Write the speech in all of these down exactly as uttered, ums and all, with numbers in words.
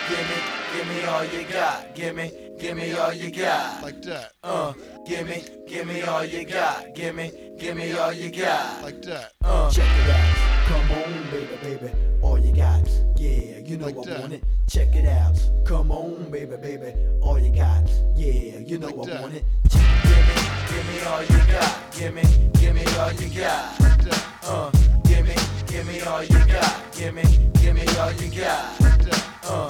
gimme, gimme all you got. Gimme, gimme all you got. Like that. Uh, gimme, gimme all you got. Gimme, gimme all you got. Like that. Uh, Check it out. Come on, baby, baby, all you got. Yeah, you know Like I that. want it. Check it out. Come on, baby, baby, all you got. Yeah, you know Like I that. want it. gimme, gimme all you got. Gimme, gimme all you got. Like that. Uh, gimme, gimme all you got. Gimme, gimme all you got. Like that. Uh,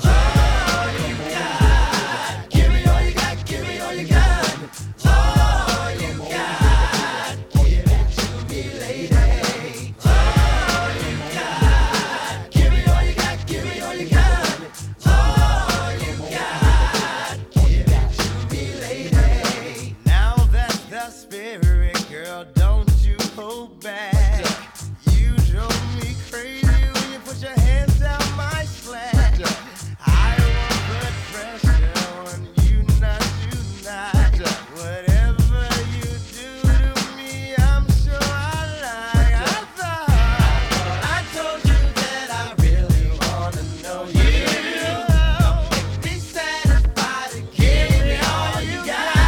Give me all you got, give me all you got. All you got. Give it to me, lady. All you got. Give me all you got, give me all you got. All you got. Give it to me, lady. Now that's the spirit, girl, don't you hold back. You drove me crazy when you put your hands down my slack. I won't put pressure on you, not you, not. Whatever you do to me, I'm sure I like. I thought I told you that I really wanna know you. Make me satisfied and give me all you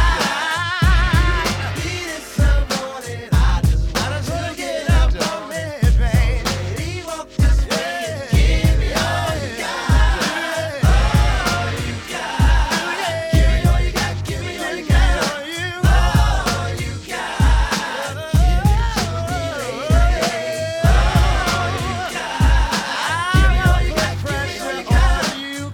got. Needed someone and I just wanna to get up on it, babe. Lady, walk this way and give me all you got. All you got. Give me all you got, give me all you got. All you got. Give it to me, lady. All you got. Give me all you got, give me all you got. All you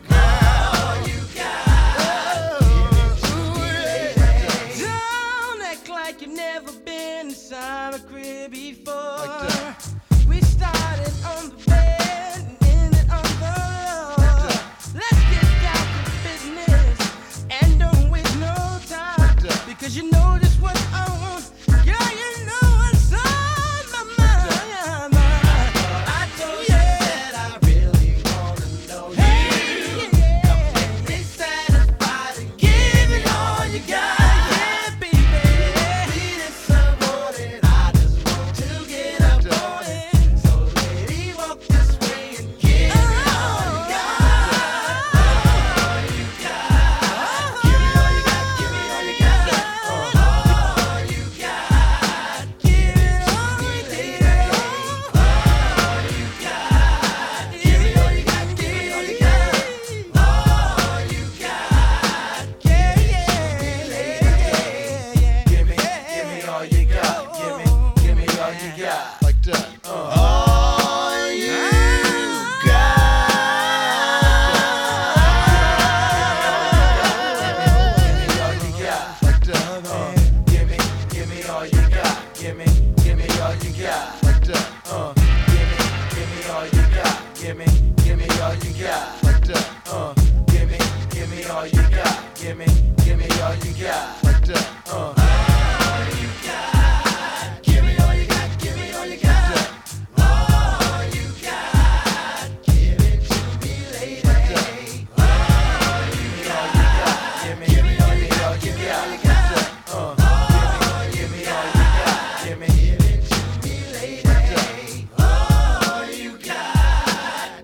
got. Don't act like you've never been inside a crib before. Like that. We started on the bed and ended on the floor. Let's get down to business and don't waste no time. Like that. Because you know just what I want. Girl, you know what's on my mind. I told you that I really wanna know you. Make me satisfied and give me all you got. Yeah, baby. Needed someone and I just want to get up on it. So lady, walk this way and give me all you got. All you got. Give me all you got, give me all you got. All you got. Give it to me, lady. All you got. Give me all you got, give me all you got. All you got. Yeah, yeah, yeah, yeah. gimme, gimme all you got. Gimme, gimme all you got. Like that. All you Gimme all you got. Like that. Uh, gimme, gimme all you got. Gimme, gimme all you got. Like that. Uh, gimme, gimme all you got. Gimme, gimme all you got.